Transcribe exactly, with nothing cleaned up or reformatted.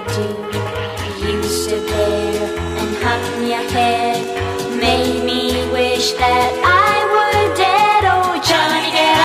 do. You stood there and hung your head, made me wish that I